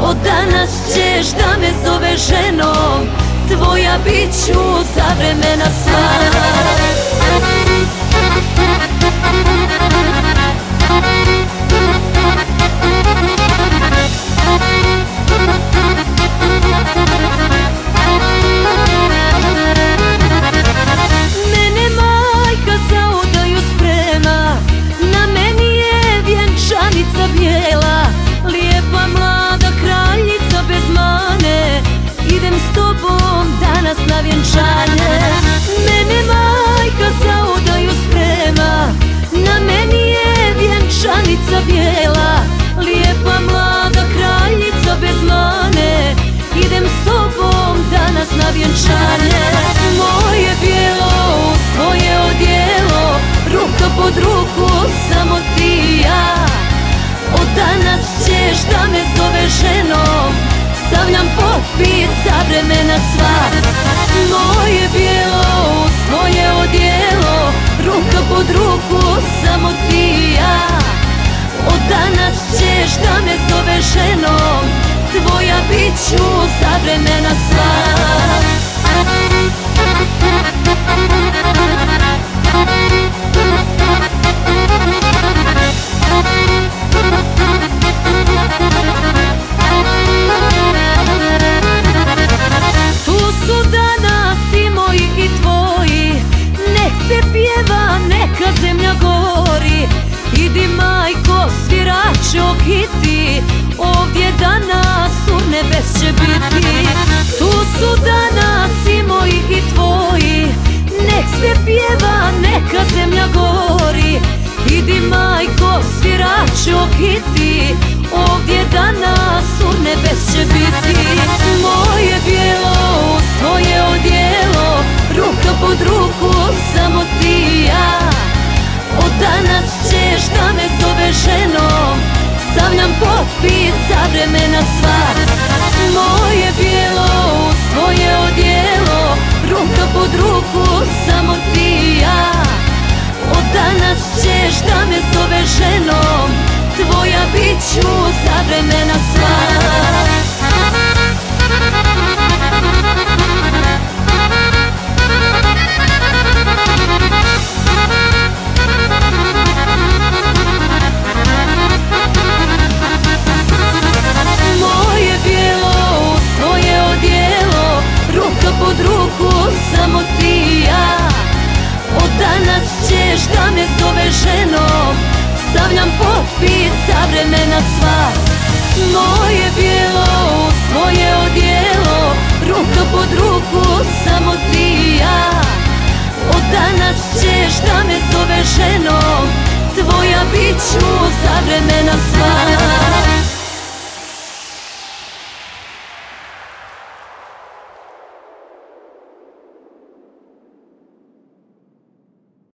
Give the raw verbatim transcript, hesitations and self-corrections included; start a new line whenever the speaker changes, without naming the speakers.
Od danas ćeš da me zoveš ženom, tvoja bit ću za vremena sva. Mene majka za udaju sprema, na meni je vjenčanica bijela. Lijepa mlada kraljica bez mane, idem s tobom danas na vjenčanje. Mene majka za udaju sprema, na meni je vjenčanica bijela. Lijepa mlada kraljica bez mane, idem s tobom danas na vjenčanje. Moje bijelo uz tvoje odijelo, ruka pod ruku samo ti i ja. Od danas ćeš da me zoveš ženom, stavljam potpis za vremena sva. Moje bijelo uz tvoje odijelo, ruka pod ruku samo ti i ja. Od danas ćeš da me zoveš ženom, tvoja bit ću za vremena sva. Tu su danas i moji i tvoji, nek se pjeva, neka zemlja gori. Idi majko, svirače okiti, ovdje danas u nebes će biti. Tu su danas i moji i tvoji, nek se pjeva, neka zemlja gori. Idi majko, svirače okiti, ovdje danas u nebes će biti. Moje bijelo uz tvoje odijelo, ruka pod ruku samo ti i ja. Od danas ćeš da me zoveš ženom, stavljam potpis za vremena sva. Moje bijelo uz tvoje odijelo, ruka pod ruku samo ti i ja. Od danas ćeš da me zoveš ženom, tvoja bit ću za vremena sva. Pod ruku samo ti i ja. Od danas ćeš da me zoveš ženom, stavljam potpis za vremena sva. Moje bijelo uz tvoje odijelo, ruka pod ruku samo ti i ja. Od danas ćeš da me zoveš ženom, tvoja bit ću za vremena sva.